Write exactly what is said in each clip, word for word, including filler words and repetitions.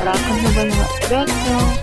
رقم مبلغ دوت كوم.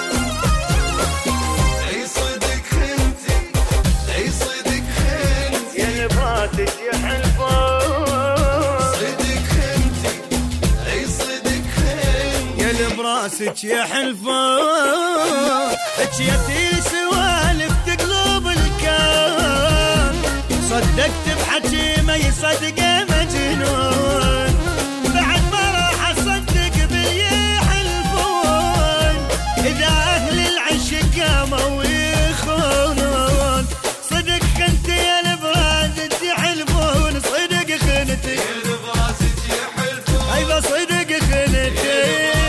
اي صدق خنتي اي صدق خنتي يا نباتك يا حلفان صدق خنتي اي صدق خنتي يا لبراسك يا حلفان حكيتي سوالف تقلب الكون صدقت بحكي ما يصدق مجنون بعد ما راح اصدق باللي يحلفون اذا اهل العشق قاموا يخونون صدق خنتي يا لبراسك يحلفون صدق خنتي يا لبراسك يا حلفون ايوه صدق خنتي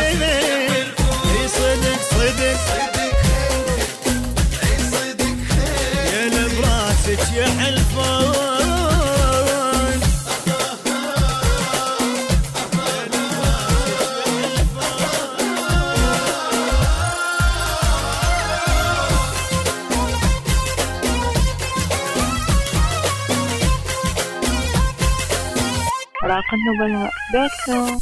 اي صدق صدق صدق خنتي اي صدق خنتي يا لبراسك يا حلفان رقم مبلغ دوت كوم.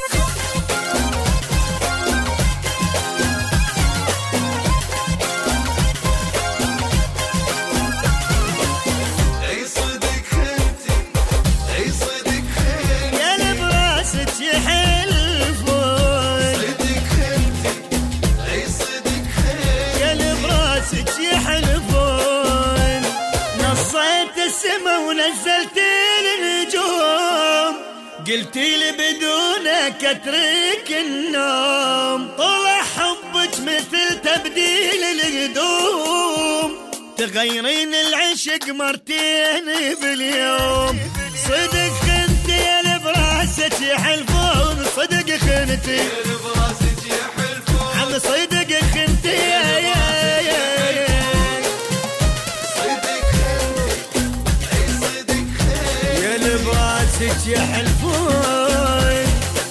اي صدق خنتي اي صدق خنتي يا لبراسك يا حلفان صدق خنتي اي صدق خنتي يا لبراسك يا حلفان نصيت السما ونزلت النجوم قلتي لي بدونك اترك النوم طلع حبك مثل تبديل الهدوم تغيرين العشق مرتين باليوم صدق خنتي يا لبراسك يا حلفون صدق خنتي يا لبراسك يا حلفون عم صدق خنتي يا يا يا صدق خنتي اي صدق خنتي يا لبراسك يا حلفون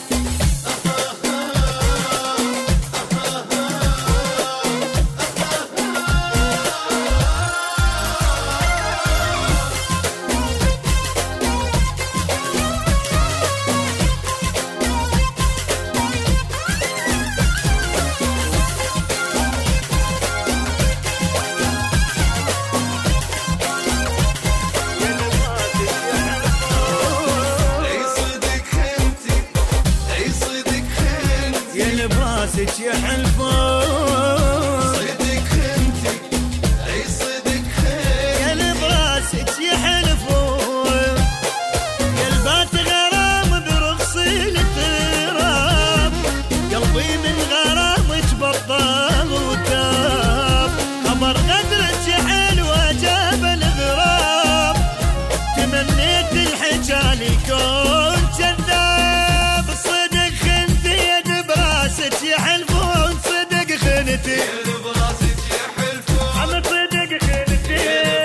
اي صدق خنتي اي صدق خنتي يا لبراسك يا حلفون صدق خنتي اي صدق خنتي يا لبراسك يا حلفون يا البات غرام برخص التراب قلبي من غرامك بطال وتاب خبر غدرك حلوة جاب الغراب تمنيت الحجال يكون كذاب صدق خنتي يا لبراسك يا حلفون صدق خنتي يا لبراسك يا حلفون عم صدق خنتي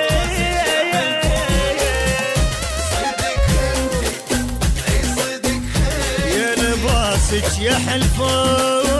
صدق خنتي اي صدق خنتي يا لباسك يا حلفان